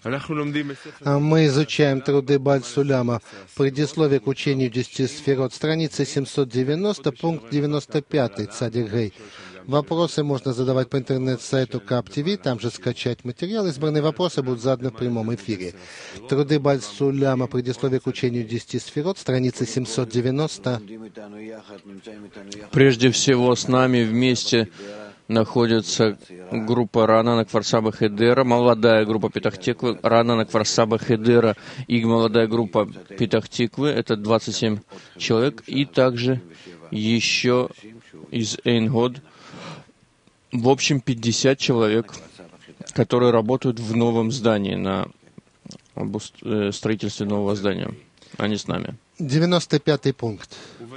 Мы изучаем труды Баль-Суляма, предисловие к учению 10 сферот, страница 790, пункт 95, Цадик Гей. Вопросы можно задавать по интернет-сайту КАП-ТВ, там же скачать материал. Избранные вопросы будут заданы в прямом эфире. Труды Баль-Суляма, предисловие к учению 10 сферот, страница 790. Прежде всего, с нами вместе находится группа Ранана Кварсаба Хедера, молодая группа Петах-Тиквы, Ранана Кварсаба Хедера и молодая группа Петах-Тиквы, это 27 человек, и также еще из Эйнгод, в общем 50 человек, которые работают в новом здании, на строительстве нового здания. Они с нами. 95-й пункт.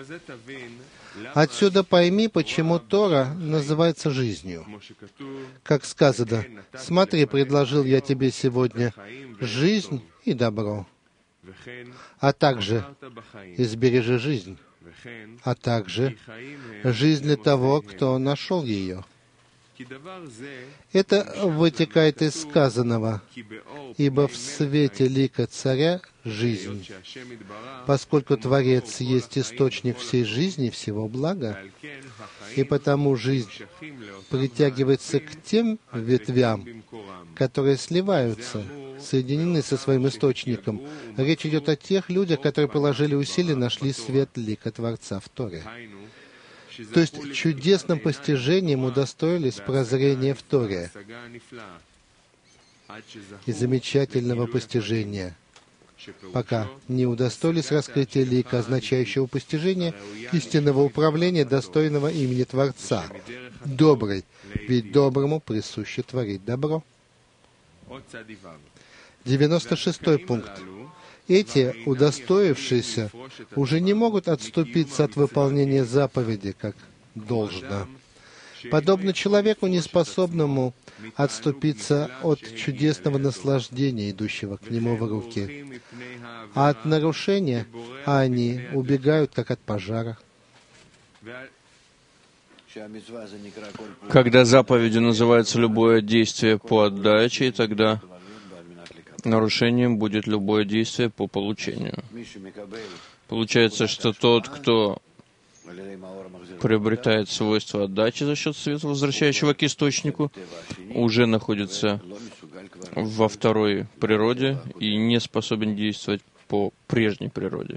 Отсюда пойми, почему Тора называется жизнью. Как сказано, смотри, предложил я тебе сегодня жизнь и добро, а также избережи жизнь, а также жизнь для того, кто нашел ее. Это вытекает из сказанного, ибо в свете лика царя жизнь, поскольку Творец есть источник всей жизни, всего блага, и потому жизнь притягивается к тем ветвям, которые сливаются, соединены со своим источником. Речь идет о тех людях, которые положили усилия, нашли свет лика Творца в Торе. То есть чудесным постижением удостоились прозрения в Торе и замечательного постижения, пока не удостоились раскрытия лика, означающего постижение истинного управления, достойного имени Творца. Добрый, ведь доброму присуще творить добро. 96-й пункт. Эти, удостоившиеся, уже не могут отступиться от выполнения заповеди, как должно. Подобно человеку, неспособному отступиться от чудесного наслаждения, идущего к нему в руки. А от нарушения они убегают, как от пожара. Когда заповедью называется любое действие по отдаче, тогда нарушением будет любое действие по получению. Получается, что тот, кто приобретает свойство отдачи за счет света, возвращающего к источнику, уже находится во второй природе и не способен действовать по прежней природе.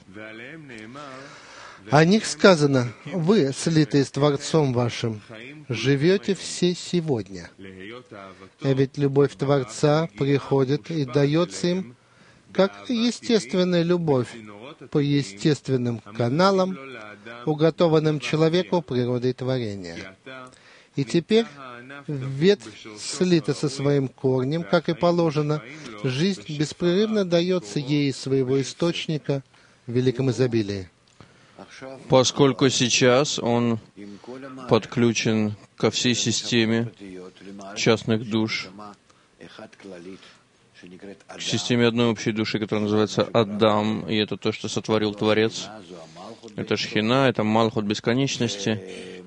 О них сказано: вы, слитые с Творцом вашим, живете все сегодня. А ведь любовь Творца приходит и дается им, как ветственная любовь по естественным каналам, уготованным человеку природой творения. И теперь ветвь слита со своим корнем, как и положено. Жизнь беспрерывно дается ей из своего источника в великом изобилии. Поскольку сейчас он подключен ко всей системе частных душ, к системе одной общей души, которая называется Адам, и это то, что сотворил Творец. Это Шхина, это Малхут бесконечности,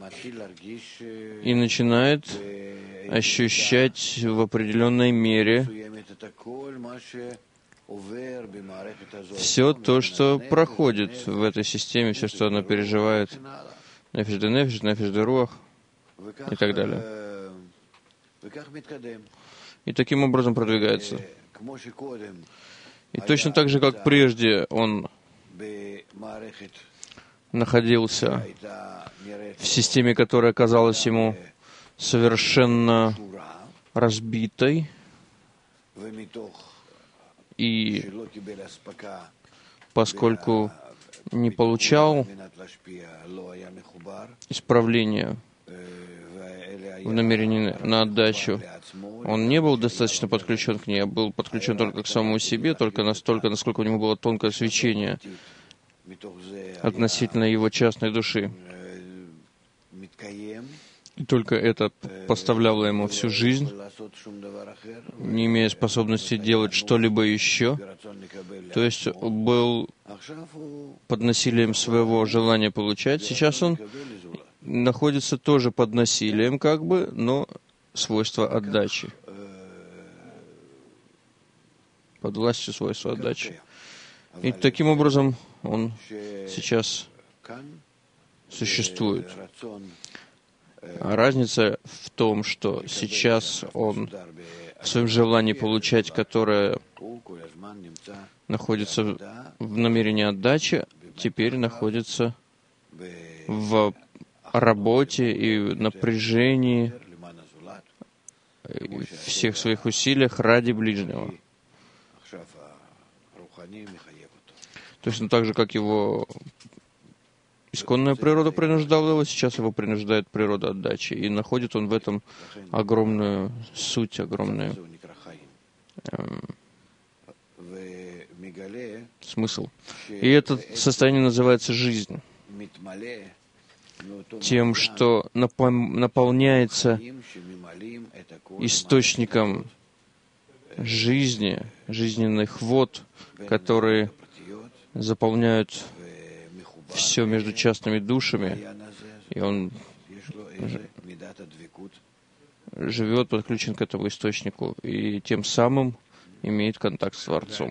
и начинает ощущать в определенной мере все то, что проходит в этой системе, все, что она переживает, нефиш де нефиш, нефиш де руах и так далее. И таким образом продвигается. И точно так же, как прежде он находился в системе, которая казалась ему совершенно разбитой, и поскольку не получал исправления в намерении на отдачу, он не был достаточно подключен к ней, а был подключен только к самому себе, только настолько, насколько у него было тонкое свечение относительно его частной души. И только это поставляло ему всю жизнь, не имея способности делать что-либо еще, то есть был под насилием своего желания получать. Сейчас он находится тоже под насилием, как бы, но свойство отдачи. под властью свойства отдачи. И таким образом он сейчас существует. А разница в том, что сейчас он в своем желании получать, которое находится в намерении отдачи, теперь находится в работе и напряжении всех своих усилиях ради ближнего. Точно так же, как его исконная природа принуждала его, сейчас его принуждает природа отдачи. И находит он в этом огромную суть, огромный смысл. И это состояние называется жизнь. Тем, что наполняется источником жизни, жизненных вод, которые заполняют все между частными душами, и он живет, подключен к этому источнику, и тем самым имеет контакт с Творцом.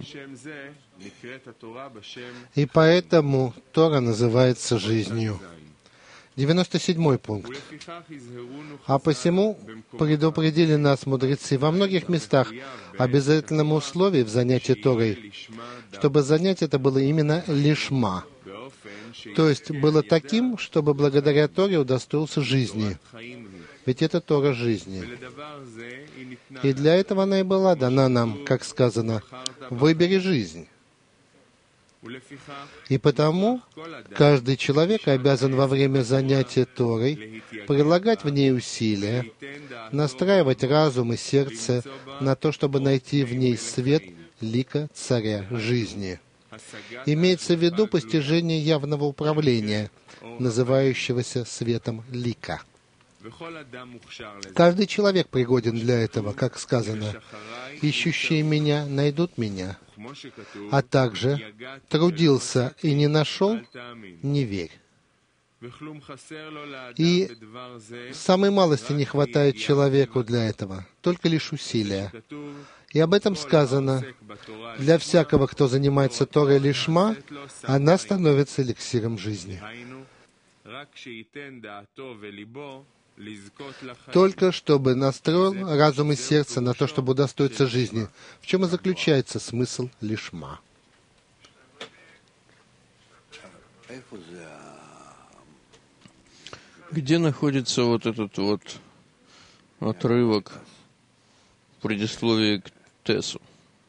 И поэтому Тора называется жизнью. 97-й пункт. А посему предупредили нас мудрецы во многих местах обязательному условию в занятии Торой, чтобы занятие это было именно лишма. То есть было таким, чтобы благодаря Торе удостоился жизни. Ведь это Тора жизни. И для этого она и была дана нам, как сказано, «Выбери жизнь». И потому каждый человек обязан во время занятия Торой прилагать в ней усилия, настраивать разум и сердце на то, чтобы найти в ней свет лика Царя жизни. Имеется в виду постижение явного управления, называющегося светом лика. Каждый человек пригоден для этого, как сказано, «Ищущие меня найдут меня», а также «Трудился и не нашел, не верь». И самой малости не хватает человеку для этого, только лишь усилия. И об этом сказано, для всякого, кто занимается Торой лишма, она становится эликсиром жизни. Только чтобы настроил разум и сердце на то, чтобы удостоиться жизни, в чем и заключается смысл лишма. Где находится вот этот вот отрывок в предисловии к Тессу?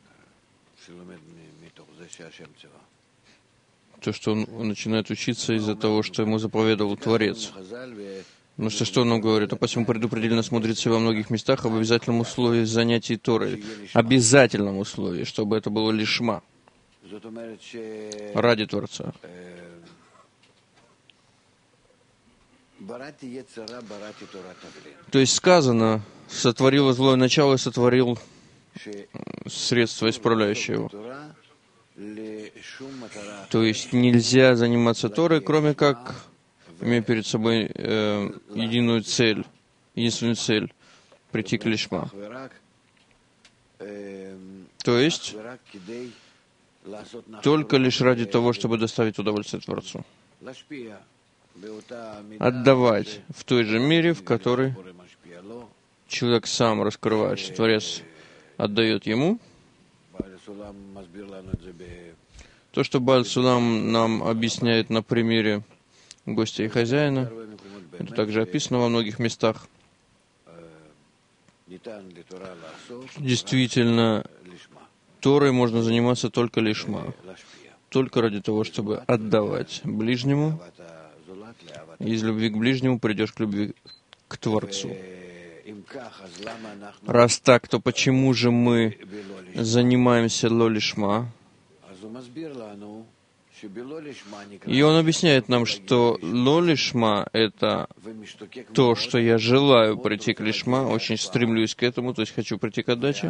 То, что он начинает учиться из-за того, что ему заповедовал Творец. Ну что он нам говорит? А посему предупредили нас мудрецы во многих местах об обязательном условии занятий Торой. Обязательном условии, чтобы это было лишма. Ради Творца. То есть сказано, сотворило злое начало и сотворил средство, исправляющее его. То есть нельзя заниматься Торой, кроме как имея перед собой единую цель, единственную цель — прийти к лишма. То есть только лишь ради того, чтобы доставить удовольствие Творцу. Отдавать в той же мере, в которой человек сам раскрывает, что Творец отдает ему. То, что Бааль Сулам нам объясняет на примере гостя и хозяина, это также описано во многих местах. Действительно, Торой можно заниматься только лишма, только ради того, чтобы отдавать ближнему. Из любви к ближнему придешь к любви к Творцу. Раз так, то почему же мы занимаемся ло-лишма? И он объясняет нам, что ло-лишма — это то, что я желаю прийти к лишма, очень стремлюсь к этому, то есть хочу прийти к отдаче.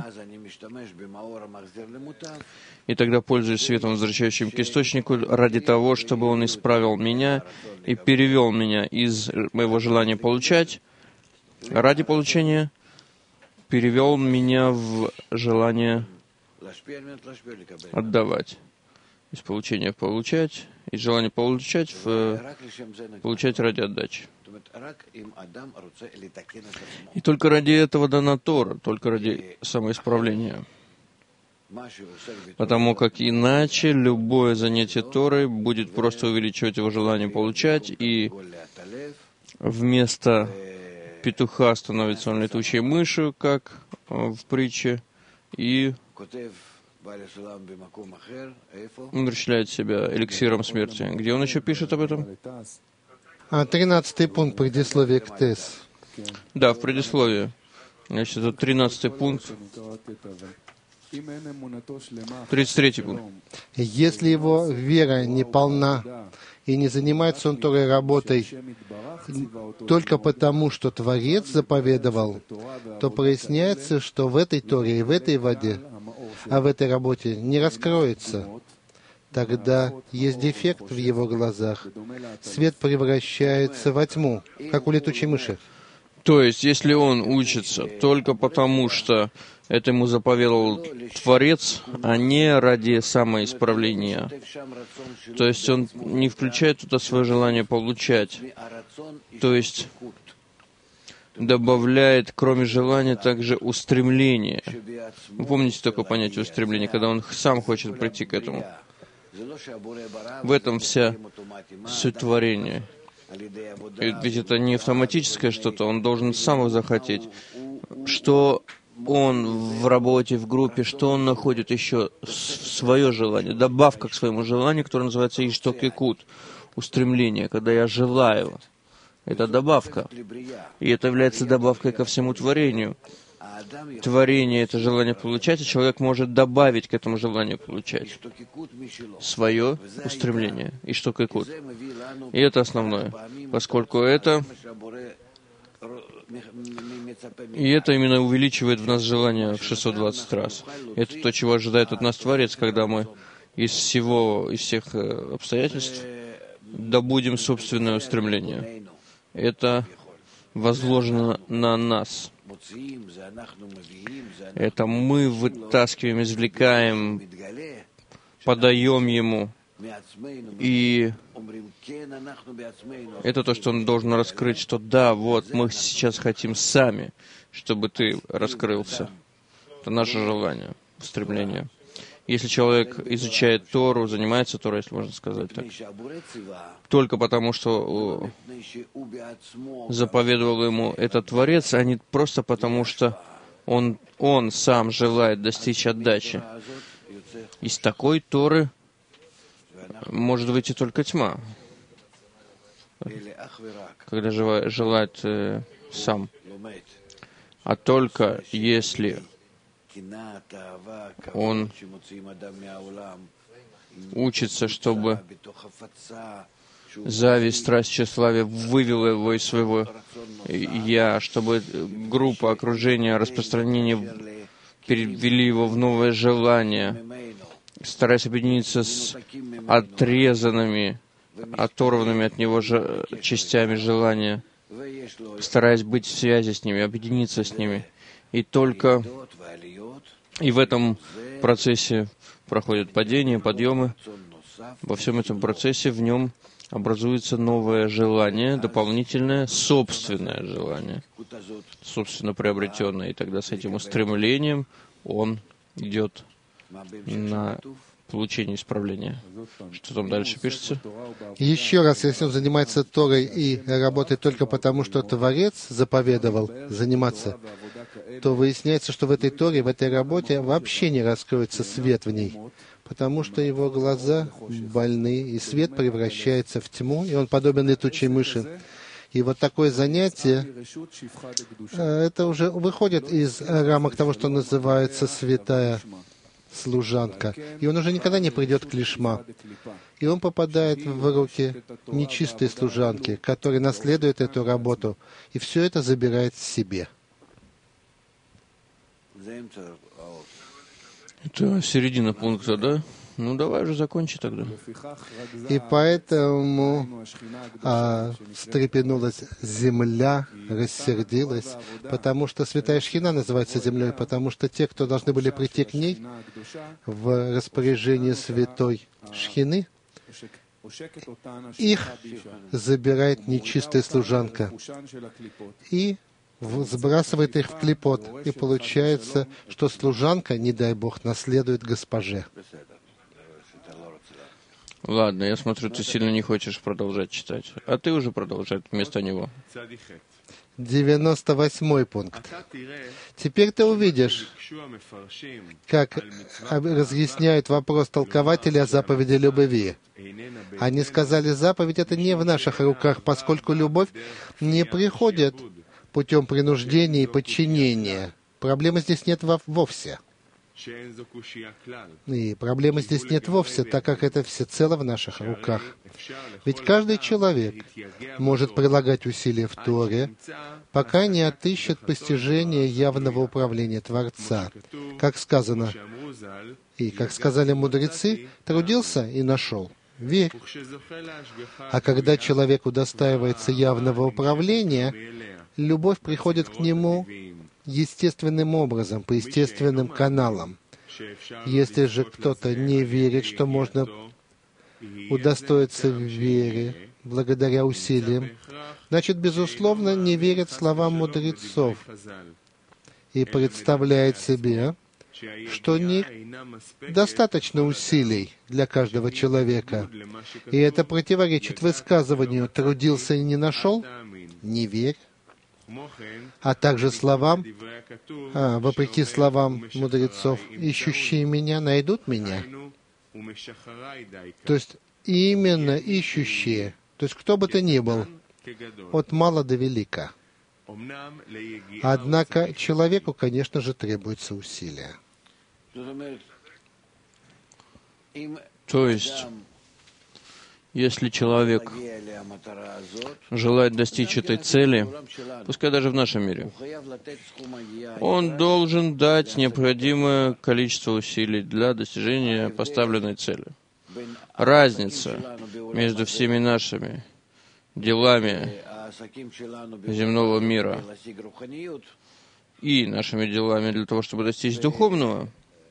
И тогда пользуюсь светом, возвращающим к источнику, ради того, чтобы он исправил меня и перевел меня из моего желания получать, ради получения, перевел меня в желание отдавать. Из получения в получать, из желания получать в получать ради отдачи. И только ради этого дана Тора, только ради самоисправления. Потому как иначе любое занятие Торой будет просто увеличивать его желание получать, и вместо петуха становится он летучей мышью, как в притче, и умерщвляет себя эликсиром смерти. Где он еще пишет об этом? 13-й пункт предисловия к ТЭС. Да, в предисловии. Значит, это 13-й пункт. 33-й пункт. Если его вера не полна, и не занимается он Торой работой только потому, что Творец заповедовал, то проясняется, что в этой Торе и в этой воде, а в этой работе не раскроется. Тогда есть дефект в его глазах. Свет превращается во тьму, как у летучей мыши. То есть, если он учится только потому, что это ему заповедовал Творец, а не ради самоисправления, то есть он не включает туда свое желание получать, то есть добавляет, кроме желания, также устремление. Вы помните такое понятие устремления, когда он сам хочет прийти к этому? В этом вся суть творения. Ведь это не автоматическое что-то, он должен сам захотеть. Что он в работе, в группе, что он находит еще свое желание, добавка к своему желанию, которое называется иштокекут, устремление, когда я желаю. Это добавка. И это является добавкой ко всему творению. Творение — это желание получать, и человек может добавить к этому желанию получать свое устремление, иштокекут. И это основное, поскольку это именно увеличивает в нас желание в 620 раз. Это то, чего ожидает от нас Творец, когда мы из всех обстоятельств добудем собственное устремление. Это возложено на нас. Это мы вытаскиваем, извлекаем, подаем ему. И это то, что он должен раскрыть, что да, вот мы сейчас хотим сами, чтобы ты раскрылся. Это наше желание, стремление. Если человек изучает Тору, занимается Торой, если можно сказать так, только потому, что заповедовал ему этот Творец, а не просто потому, что он сам желает достичь отдачи. Из такой Торы может выйти только тьма, когда желает сам. А только если он учится, чтобы зависть, страсть, тщеславие вывела его из своего «я», чтобы группа, окружение, распространение перевели его в новое желание, стараясь объединиться с отрезанными, оторванными от него частями желания, стараясь быть в связи с ними, объединиться с ними. И только в этом процессе проходят падения, подъемы. Во всем этом процессе в нем образуется новое желание, дополнительное, собственное желание, собственно приобретенное. И тогда с этим устремлением он идет на получение исправления. Что там дальше пишется? Еще раз, если он занимается Торой и работает только потому, что Творец заповедовал заниматься, то выясняется, что в этой Торе, в этой работе вообще не раскроется свет в ней, потому что его глаза больны, и свет превращается в тьму, и он подобен летучей мыши. И вот такое занятие, это уже выходит из рамок того, что называется святая служанка. И он уже никогда не придет к лишма. И он попадает в руки нечистой служанки, которая наследует эту работу, и все это забирает себе. Это середина пункта, да? Ну, давай уже закончи тогда. И поэтому встрепенулась земля, рассердилась, потому что Святая Шхина называется землей, потому что те, кто должны были прийти к ней в распоряжение Святой Шхины, их забирает нечистая служанка и сбрасывает их в клипот. И получается, что служанка, не дай Бог, наследует госпоже. Ладно, я смотрю, ты сильно не хочешь продолжать читать. А ты уже продолжай вместо него. 98-й пункт. Теперь ты увидишь, как разъясняют вопрос толкователя о заповеди любви. Они сказали, заповедь это не в наших руках, поскольку любовь не приходит путем принуждения и подчинения. Проблемы здесь нет вовсе. И проблемы здесь нет вовсе, так как это всецело в наших руках. Ведь каждый человек может прилагать усилия в Торе, пока не отыщет постижение явного управления Творца. Как сказано, и как сказали мудрецы, трудился и нашел. Верь. А когда человек удостаивается явного управления, любовь приходит к нему естественным образом, по естественным каналам. Если же кто-то не верит, что можно удостоиться веры благодаря усилиям, значит, безусловно, не верит словам мудрецов и представляет себе, что недостаточно усилий для каждого человека. И это противоречит высказыванию «трудился и не нашел» — «не верь», а также словам, вопреки словам мудрецов, «ищущие меня найдут меня». То есть именно ищущие, то есть кто бы то ни был, от мала до велика. Однако человеку, конечно же, требуется усилие. То есть, если человек желает достичь этой цели, пускай даже в нашем мире, он должен дать необходимое количество усилий для достижения поставленной цели. Разница между всеми нашими делами земного мира и нашими делами для того, чтобы достичь духовной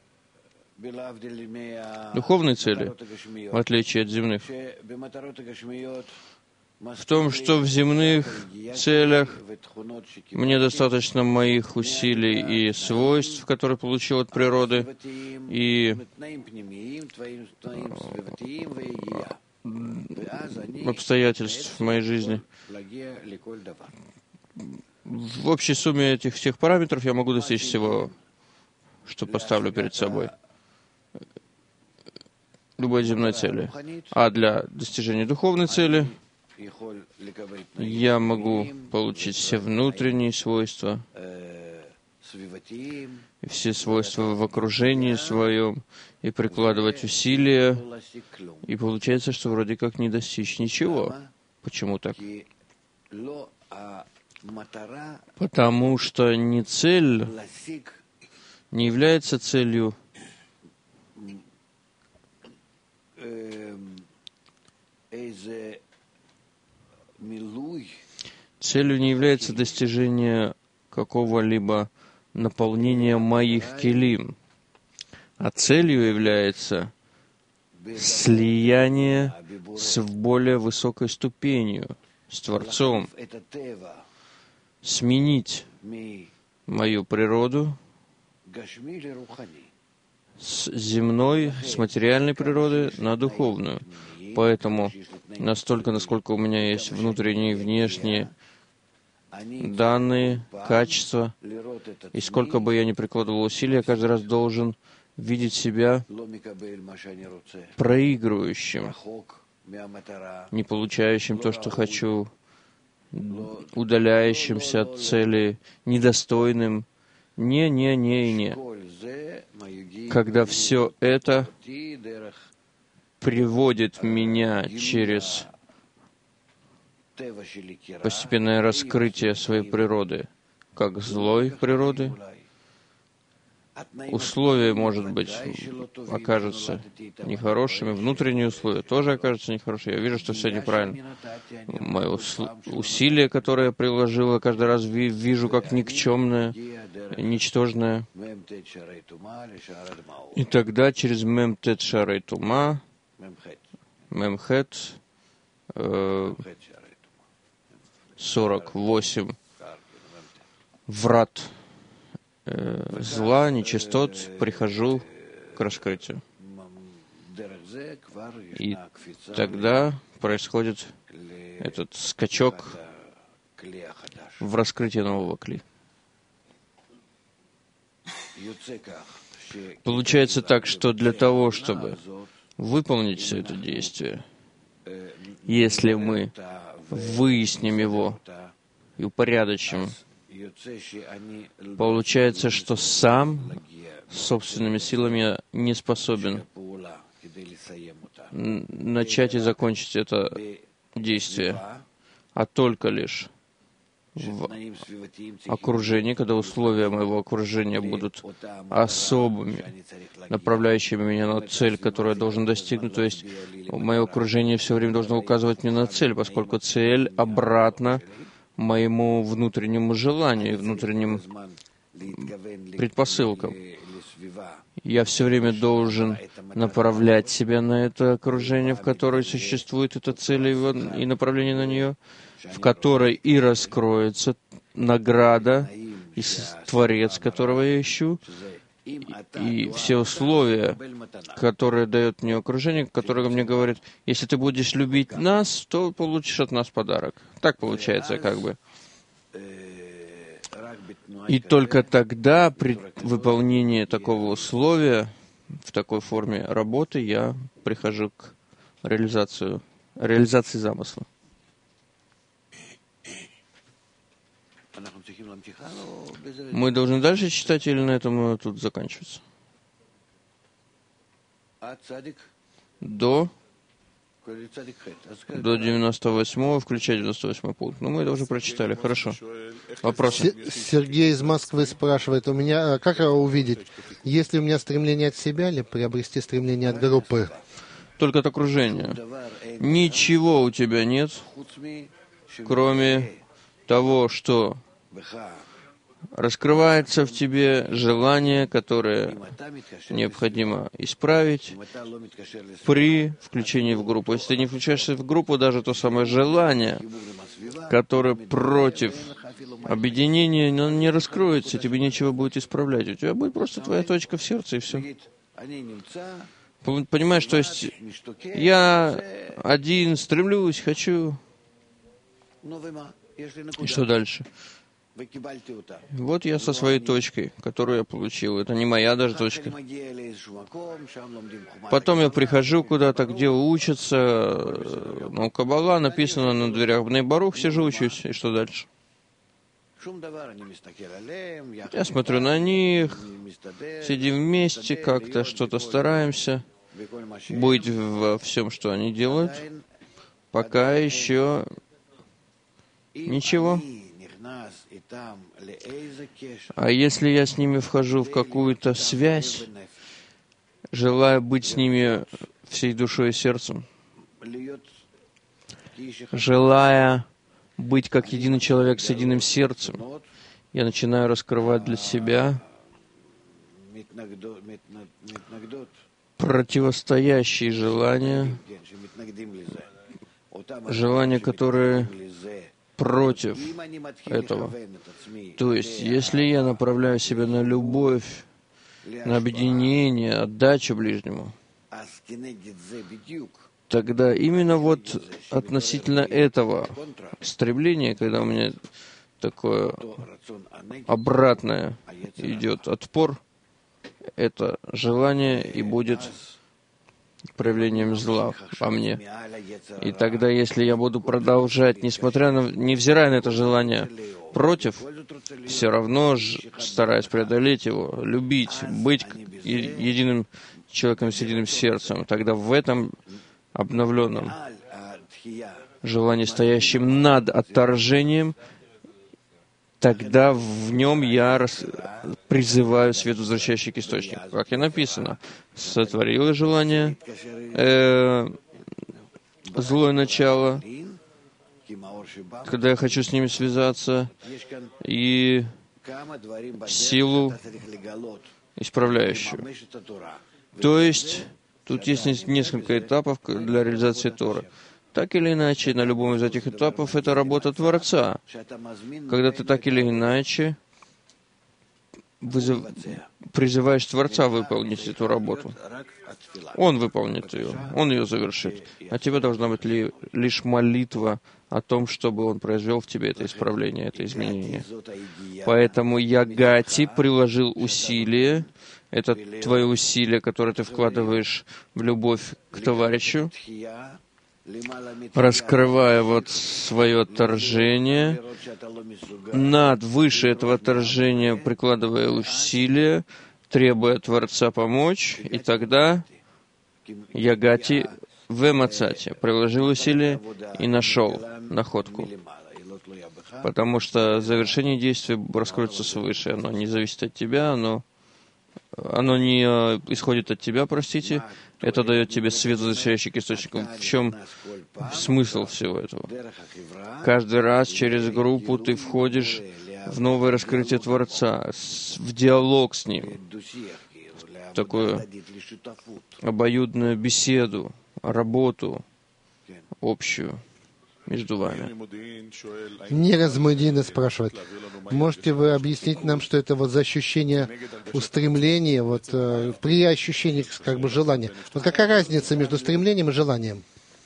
цели, в отличие от земных, в том, что в земных целях мне достаточно моих усилий и свойств, которые получил от природы, и обстоятельств в моей жизни. В общей сумме этих всех параметров я могу достичь всего, что поставлю перед собой, любой земной цели. А для достижения духовной цели я могу получить все внутренние свойства, все свойства в окружении своем, и прикладывать усилия, и получается, что вроде как не достичь ничего. Почему так? Потому что не цель не является целью целью не является достижение какого-либо наполнения моих келим, а целью является слияние с более высокой ступенью, с Творцом, сменить мою природу с земной, с материальной природы на духовную. Поэтому настолько, насколько у меня есть внутренние и внешние данные, качества, и сколько бы я ни прикладывал усилий, я каждый раз должен видеть себя проигрывающим, не получающим то, что хочу, удаляющимся от цели, недостойным. Не. Когда все это приводит меня через постепенное раскрытие своей природы, как злой природы, условия, может быть, окажутся нехорошими, внутренние условия тоже окажутся нехорошими. Я вижу, что все неправильно. Мое усилие, которое я приложила, каждый раз вижу как никчемное, ничтожное. И тогда через Мемтет Шарей Тума, Мемхет, 48 врат зла, нечистот, прихожу к раскрытию. И тогда происходит этот скачок в раскрытие нового кли. Получается так, что для того, чтобы выполнить все это действие, если мы выясним его и упорядочим, получается, что сам собственными силами я не способен начать и закончить это действие, а только лишь в окружении, когда условия моего окружения будут особыми, направляющими меня на цель, которую я должен достигнуть. То есть мое окружение все время должно указывать мне на цель, поскольку цель обратна моему внутреннему желанию, внутренним предпосылкам. Я все время должен направлять себя на это окружение, в которое существует эта цель и направление на нее, в которой и раскроется награда, и Творец, которого я ищу, и все условия, которые дает мне окружение, которое мне говорит, если ты будешь любить нас, то получишь от нас подарок. Так получается, как бы. И только тогда, при выполнении такого условия, в такой форме работы, я прихожу к реализации замысла. Мы должны дальше читать или на этом тут заканчиваться? До 98-го, включая 98-й пункт. Ну, мы это уже прочитали. Хорошо. Вопросы? Сергей из Москвы спрашивает, у меня как увидеть, есть ли у меня стремление от себя или приобрести стремление от группы? Только от окружения. Ничего у тебя нет, кроме того, что раскрывается в тебе желание, которое необходимо исправить при включении в группу. Если ты не включаешься в группу, даже то самое желание, которое против объединения, не раскроется, тебе нечего будет исправлять. У тебя будет просто твоя точка в сердце, и все. Понимаешь, то есть я один стремлюсь, хочу. И что дальше? Вот я со своей точкой, которую я получил. Это не моя даже точка. Потом я прихожу куда-то, где учатся. Ну, Каббала написано на дверях. Бней Барух, сижу, учусь. И что дальше? Я смотрю на них, сидим вместе, как-то что-то стараемся быть во всем, что они делают. Пока еще ничего. А если я с ними вхожу в какую-то связь, желая быть с ними всей душой и сердцем, желая быть как единый человек с единым сердцем, я начинаю раскрывать для себя противостоящие желания, которые против этого. То есть, если я направляю себя на любовь, на объединение, отдачу ближнему, тогда именно вот относительно этого стремления, когда у меня такое обратное идет отпор, это желание и будет проявлением зла во мне. И тогда, если я буду продолжать, невзирая на это желание, против, все равно стараясь преодолеть его, любить, быть единым человеком с единым сердцем, тогда в этом обновленном желании, стоящем над отторжением, тогда в нем я призываю свет, возвращающий к источнику. Как и написано, сотворило желание, злое начало, когда я хочу с ними связаться, и силу исправляющую. То есть, тут есть несколько этапов для реализации Торы. Так или иначе, на любом из этих этапов это работа Творца. Когда ты так или иначе призываешь Творца выполнить эту работу. Он выполнит ее, Он ее завершит. А тебе должна быть лишь молитва о том, чтобы Он произвел в тебе это исправление, это изменение. Поэтому Ягати приложил усилие, это твое усилие, которое ты вкладываешь в любовь к товарищу, раскрывая вот свое отторжение, выше этого отторжения прикладывая усилия, требуя Творца помочь, и тогда Ягати в Мацати приложил усилия и нашел находку. Потому что завершение действия раскроется свыше, оно не зависит от тебя, оно не исходит от тебя, простите, это дает тебе свет, возвращающий к источнику. В чем смысл всего этого? Каждый раз через группу ты входишь в новое раскрытие Творца, в диалог с Ним, в такую обоюдную беседу, работу общую между вами. Нераз Мудина спрашивает, можете вы объяснить нам, что это вот за ощущение устремления, вот при ощущении как бы желания? Вот какая разница между стремлением и желанием?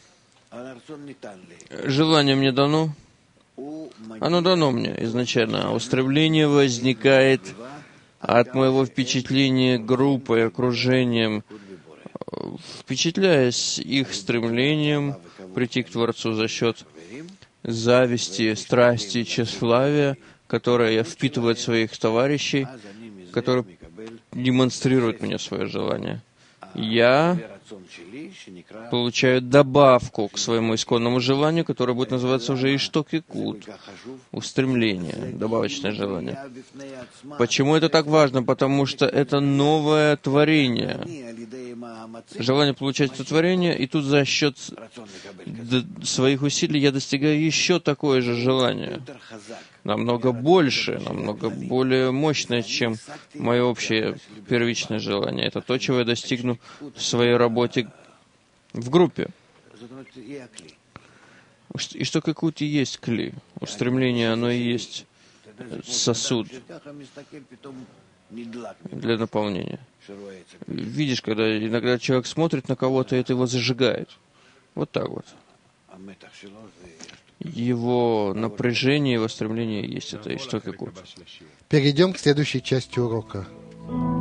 Желание мне дано. Оно дано мне изначально. А устремление возникает от моего впечатления группой, окружением, впечатляясь их стремлением прийти к Творцу за счет зависти, страсти, тщеславия, которое впитывает своих товарищей, которые демонстрируют мне свое желание. Я получаю добавку к своему исконному желанию, которое будет называться уже Ишток и Кут, устремление, добавочное желание. Почему это так важно? Потому что это новое творение. Желание получать это творение, и тут за счет своих усилий я достигаю еще такое же желание. Намного больше, намного более мощное, чем мое общее первичное желание. Это то, чего я достигну в своей работе в группе. И что какой-то есть кли. Устремление, оно и есть сосуд для наполнения. Видишь, когда иногда человек смотрит на кого-то, и это его зажигает. Вот так вот. Его напряжение, его стремление есть это, и что какое-то. Перейдем к следующей части урока.